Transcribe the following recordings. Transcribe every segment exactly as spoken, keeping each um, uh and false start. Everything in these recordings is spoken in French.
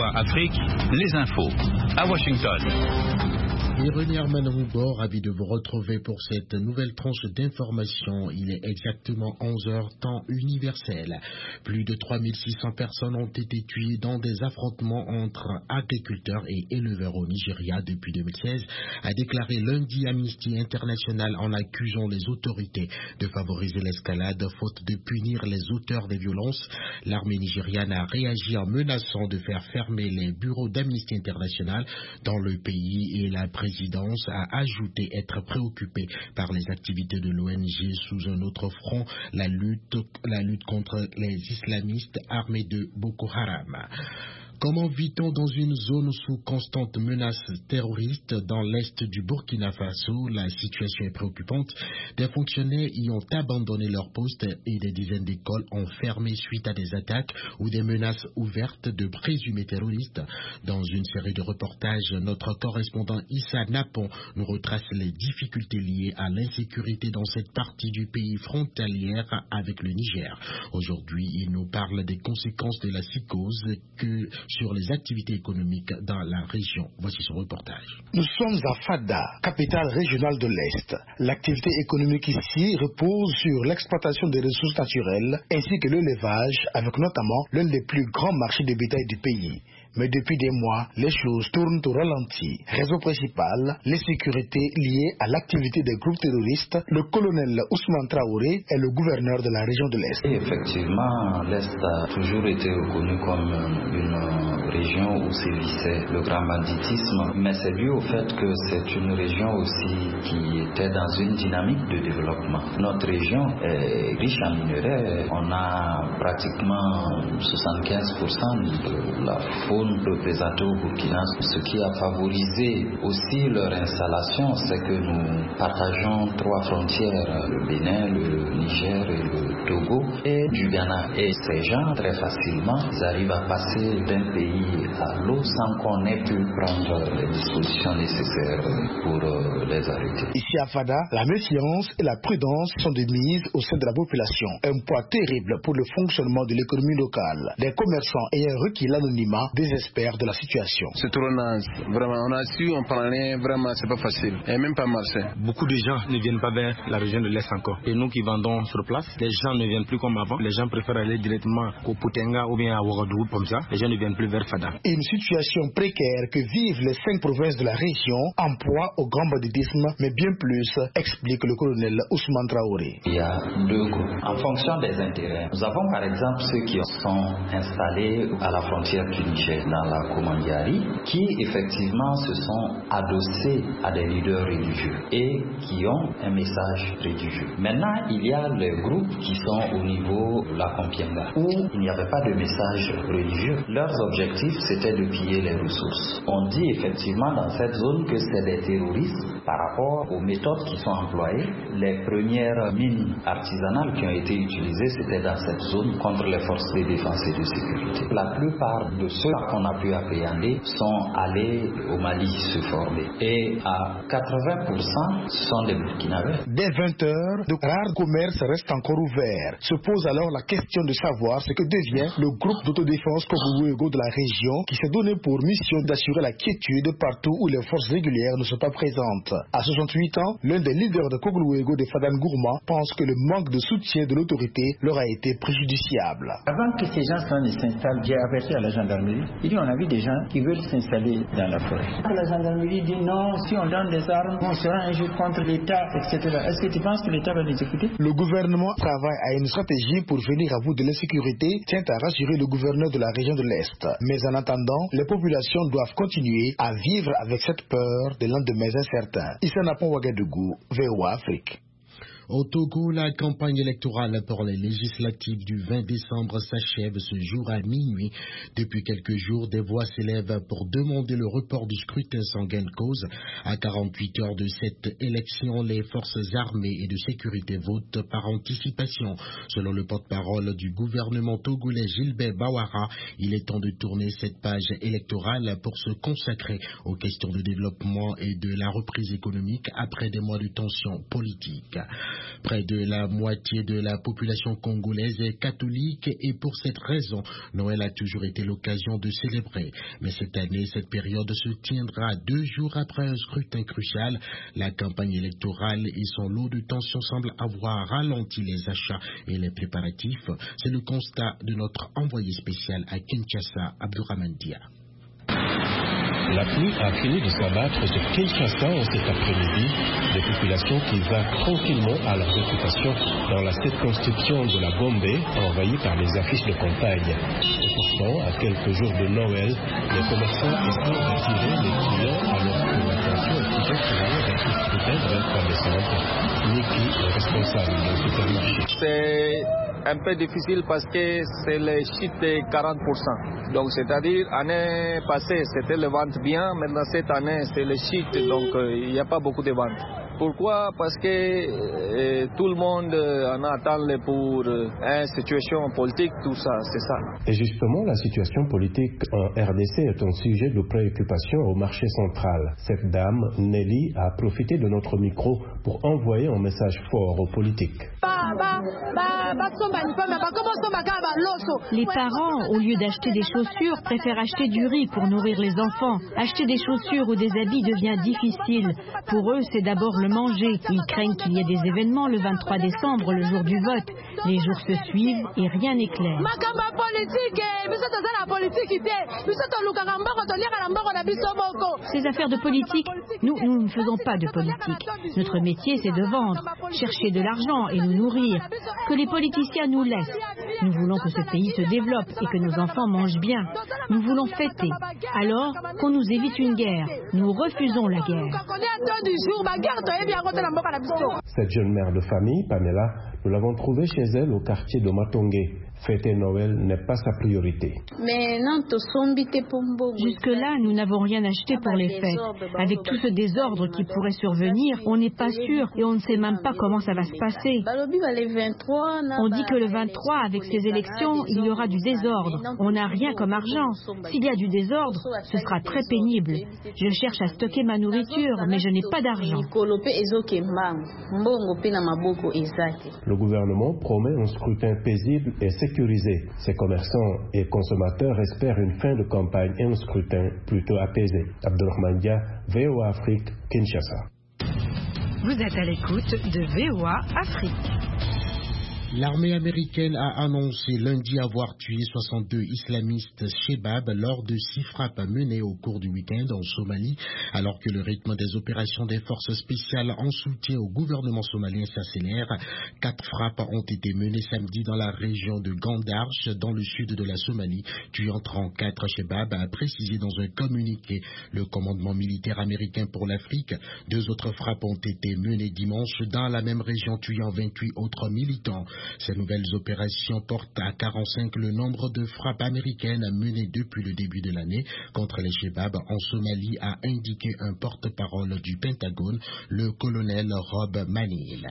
Voix Afrique, les infos à Washington. Irénie Armand-Roubaud, ravi de vous retrouver pour cette nouvelle tranche d'information. Il est exactement onze heures temps universel. Plus de trois mille six cents personnes ont été tuées dans des affrontements entre agriculteurs et éleveurs au Nigeria depuis deux mille seize, a déclaré lundi Amnesty International en accusant les autorités de favoriser l'escalade faute de punir les auteurs des violences. L'armée nigériane a réagi en menaçant de faire fermer les bureaux d'Amnesty International dans le pays et la présidence a ajouté être préoccupée par les activités de l'O N G sous un autre front, la lutte, la lutte contre les islamistes armés de Boko Haram. Comment vit-on dans une zone sous constante menace terroriste dans l'est du Burkina Faso? La situation est préoccupante. Des fonctionnaires y ont abandonné leur poste et des dizaines d'écoles ont fermé suite à des attaques ou des menaces ouvertes de présumés terroristes. Dans une série de reportages, notre correspondant Issa Napon nous retrace les difficultés liées à l'insécurité dans cette partie du pays frontalière avec le Niger. Aujourd'hui, il nous parle des conséquences de la psychose que sur les activités économiques dans la région. Voici son reportage. Nous sommes à Fada, capitale régionale de l'Est. L'activité économique ici repose sur l'exploitation des ressources naturelles ainsi que l'élevage, avec notamment l'un des plus grands marchés de bétail du pays. Mais depuis des mois, les choses tournent au ralenti. Raison principale, l'insécurité liée à l'activité des groupes terroristes. Le colonel Ousmane Traoré est le gouverneur de la région de l'Est. Et effectivement, l'Est a toujours été reconnu comme une région où sévissait le grand banditisme. Mais c'est dû au fait que c'est une région aussi qui était dans une dynamique de développement. Notre région est riche en minerais. On a pratiquement soixante-quinze pour cent de la faune représentés au Burkina. Ce qui a favorisé aussi leur installation, c'est que nous partageons trois frontières, le Bénin, le Niger et le Togo, et du Ghana. Et ces gens, très facilement, ils arrivent à passer d'un pays à l'autre sans qu'on ait pu prendre les dispositions nécessaires pour les arrêter. Ici à Fada, la méfiance et la prudence sont de mise au sein de la population. Un poids terrible pour le fonctionnement de l'économie locale. Les commerçants ayant requis l'anonymat désespèrent de la situation. C'est trop naze, vraiment. On a su, on parlait, vraiment, c'est pas facile. Et même pas marché. Beaucoup de gens ne viennent pas vers la région de l'Est encore. Et nous qui vendons sur place, les gens ne viennent plus comme avant. Les gens préfèrent aller directement au Poutenga ou bien à Ouagadougou, comme ça. Les gens ne viennent plus vers Fada. Une situation précaire que vivent les cinq provinces de la région en proie au grand banditisme, mais bien plus, explique le colonel Ousmane Traoré. Il y a deux groupes. En fonction des intérêts, nous avons par exemple ceux qui sont installés à la frontière du Niger, dans la Komandiari, qui effectivement se sont adossés à des leaders religieux et qui ont un message religieux. Maintenant, il y a les groupes qui sont au niveau de la Kompienga, où il n'y avait pas de message religieux. Leurs objectifs, c'était de piller les ressources. On dit effectivement dans cette zone que c'est des terroristes par rapport aux méthodes qui sont employées. Les premières mines artisanales qui ont été utilisées, c'était dans cette zone contre les forces de défense et de sécurité. La plupart de ceux qu'on a pu appréhender sont allés au Mali se former. Et à quatre-vingts pour cent, ce sont des Burkinabés. Dès vingt heures, de rares commerces restent encore ouverts. Se pose alors la question de savoir ce que devient le groupe d'autodéfense Kogououégo de la région qui s'est donné pour mission d'assurer la quiétude partout où les forces régulières ne sont pas présentes. À soixante-huit ans, l'un des leaders de Kogououégo de Fadan Gourma pense que le manque de soutien de l'autorité leur a été préjudiciable. Avant que ces gens ne s'installent, j'ai averti à la gendarmerie. Il dit on a vu des gens qui veulent s'installer dans la forêt. La gendarmerie dit non, si on donne des armes, on sera un jeu contre l'État, et cetera. Est-ce que tu penses que l'État va les écouter? Le gouvernement travaille à une stratégie pour venir à bout de l'insécurité, tient à rassurer le gouverneur de la région de l'Est. Mais en attendant, les populations doivent continuer à vivre avec cette peur des lendemains incertains. Issa Napon, Ouagadougou, V O A Afrique. Au Togo, la campagne électorale pour les législatives du vingt décembre s'achève ce jour à minuit. Depuis quelques jours, des voix s'élèvent pour demander le report du scrutin sans gain de cause. À quarante-huit heures de cette élection, les forces armées et de sécurité votent par anticipation. Selon le porte-parole du gouvernement togolais Gilbert Bawara, il est temps de tourner cette page électorale pour se consacrer aux questions de développement et de la reprise économique après des mois de tension politique. Près de la moitié de la population congolaise est catholique et pour cette raison, Noël a toujours été l'occasion de célébrer. Mais cette année, cette période se tiendra deux jours après un scrutin crucial. La campagne électorale et son lot de tensions semblent avoir ralenti les achats et les préparatifs. C'est le constat de notre envoyé spécial à Kinshasa, Abdourahmane Dia. La pluie a fini de s'abattre sur Kinshasa en cet après-midi, des populations qui vaguent tranquillement à leur occupation dans la circonscription de la Gombe, envahie par les affiches de campagne. Et pourtant, à quelques jours de Noël, les commerçants essaient d'attirer les clients alors que la tension est plutôt tournée vers ce scrutin de vingt-trois décembre. Niki est responsable d'un supermarché. C'est un peu difficile parce que c'est le chiffre de quarante pour cent. Donc c'est-à-dire, l'année passée, c'était le vente bien, maintenant cette année, c'est le chiffre, donc il n'y a pas beaucoup de ventes. Pourquoi? Parce que euh, tout le monde euh, en attend pour euh, une situation politique, tout ça, c'est ça. Et justement, la situation politique en R D C est un sujet de préoccupation au marché central. Cette dame, Nelly, a profité de notre micro pour envoyer un message fort aux politiques. Les parents, au lieu d'acheter des chaussures, préfèrent acheter du riz pour nourrir les enfants. Acheter des chaussures ou des habits devient difficile. Pour eux, c'est d'abord le manger. Ils craignent qu'il y ait des événements le vingt-trois décembre, le jour du vote. Les jours se suivent et rien n'est clair. Ces affaires de politique, nous, nous ne faisons pas de politique. Notre métier, c'est de vendre, chercher de l'argent et nous nourrir. Que les politiciens nous laissent. Nous voulons que ce pays se développe et que nos enfants mangent bien. Nous voulons fêter. Alors, qu'on nous évite une guerre. Nous refusons la guerre. Cette jeune mère de famille, Pamela, nous l'avons trouvée chez elle au quartier de Matongé. Fêter Noël n'est pas sa priorité. Jusque-là, nous n'avons rien acheté pour les fêtes. Avec tout ce désordre qui pourrait survenir, on n'est pas sûr et on ne sait même pas comment ça va se passer. On dit que le vingt-trois, avec ces élections, il y aura du désordre. On n'a rien comme argent. S'il y a du désordre, ce sera très pénible. Je cherche à stocker ma nourriture, mais je n'ai pas d'argent. Le gouvernement promet un scrutin paisible et sécurisé. Ces commerçants et consommateurs espèrent une fin de campagne et un scrutin plutôt apaisé. Abdourahmane Dia, V O A Afrique, Kinshasa. Vous êtes à l'écoute de V O A Afrique. L'armée américaine a annoncé lundi avoir tué soixante-deux islamistes Shebab lors de six frappes menées au cours du week-end en Somalie, alors que le rythme des opérations des forces spéciales en soutien au gouvernement somalien s'accélère. Quatre frappes ont été menées samedi dans la région de Gandarche, dans le sud de la Somalie, tuant trente-quatre Shebab, a précisé dans un communiqué le commandement militaire américain pour l'Afrique. Deux autres frappes ont été menées dimanche dans la même région, tuant vingt-huit autres militants. Ces nouvelles opérations portent à quarante-cinq le nombre de frappes américaines menées depuis le début de l'année contre les Shebab en Somalie, a indiqué un porte-parole du Pentagone, le colonel Rob Manil.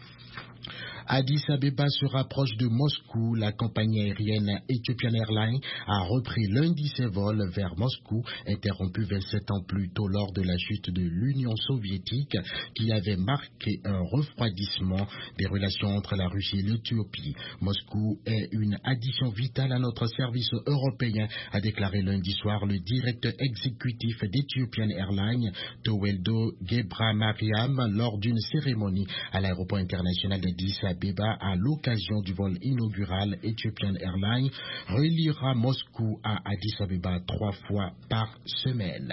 Addis Abeba se rapproche de Moscou. La compagnie aérienne Ethiopian Airlines a repris lundi ses vols vers Moscou, interrompus vingt-sept ans plus tôt lors de la chute de l'Union soviétique, qui avait marqué un refroidissement des relations entre la Russie et l'Éthiopie. Moscou est une addition vitale à notre service européen, a déclaré lundi soir le directeur exécutif d'Ethiopian Airlines, Toweldo Gebramariam, lors d'une cérémonie à l'aéroport international d'Addis Abeba. À l'occasion du vol inaugural. Ethiopian Airlines reliera Moscou à Addis Abeba trois fois par semaine.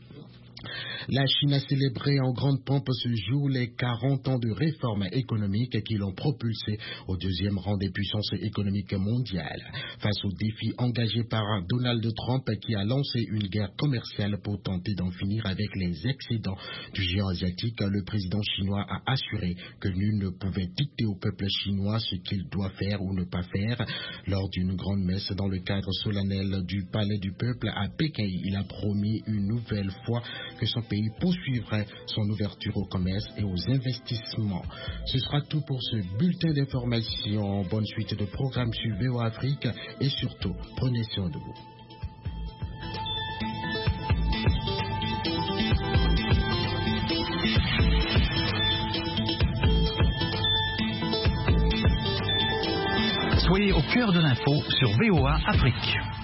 La Chine a célébré en grande pompe ce jour les quarante ans de réformes économiques qui l'ont propulsé au deuxième rang des puissances économiques mondiales. Face aux défis engagés par Donald Trump, qui a lancé une guerre commerciale pour tenter d'en finir avec les excédents du géant asiatique, le président chinois a assuré que nul ne pouvait dicter au peuple chinois ce qu'il doit faire ou ne pas faire. Lors d'une grande messe dans le cadre solennel du Palais du Peuple à Pékin, il a promis une nouvelle fois que son pays poursuivrait son ouverture au commerce et aux investissements. Ce sera tout pour ce bulletin d'information. Bonne suite de programmes sur V O A Afrique et surtout, prenez soin de vous. cœur de l'info sur V O A Afrique.